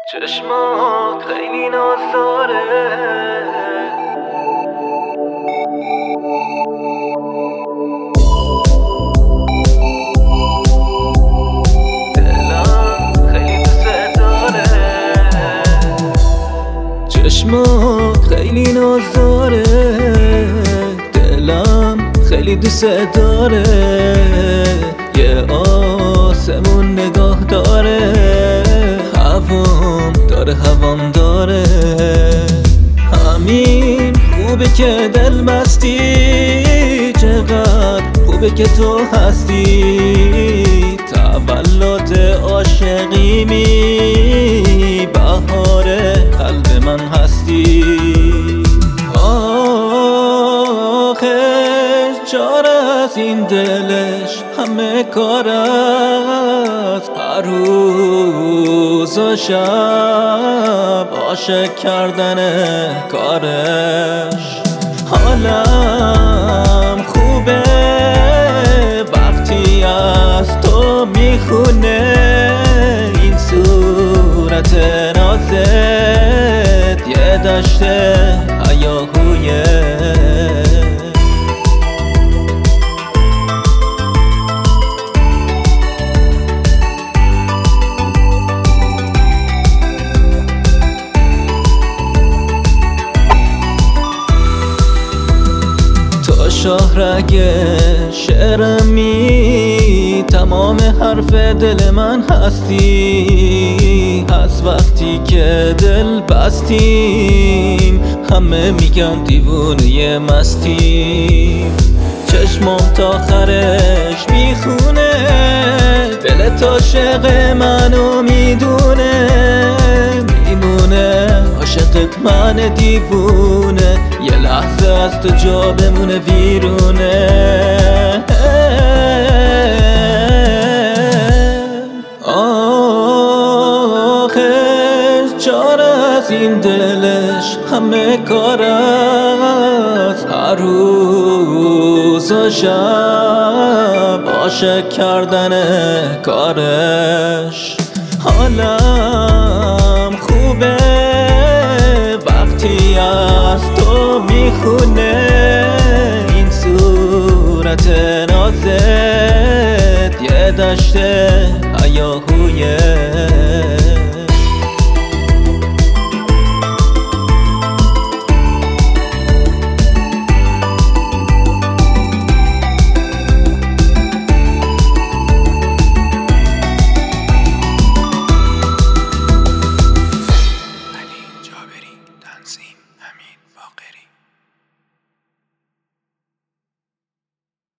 چشمات خیلی نازداره، دلم خیلی دوست داره. چشمات خیلی نازداره، دلم خیلی دوست داره. یه آسمون نگاه داره، هوام داره. همین خوبه که دل بستی، چقدر خوبه که تو هستی. تولد عاشقیمی، بهار قلب من هستی. آخه چاره از این دلش همه کار است، هر روز و شب عاشق کردن کارش. حالم خوبه وقتی از تو میخونه این صورت نازت، یه دشته هیاهویه. شاهرگ شعرمی، تمام حرف دل من هستی. از وقتی که دل بستیم همه میگن دیوونه مستیم. چشمم تا آخرش میخونه، دلت عاشق منو میدونه. میمونه عاشقت من دیوونه، یه لحظه از تو جا بمونه ویرونه. آخه چاره از این دلش همه کار است، هر روز و شب عاشق کردن کارش. حالم خوبه وقتی از تو میخونه این صورت نازت، یه دشته هیاهویه.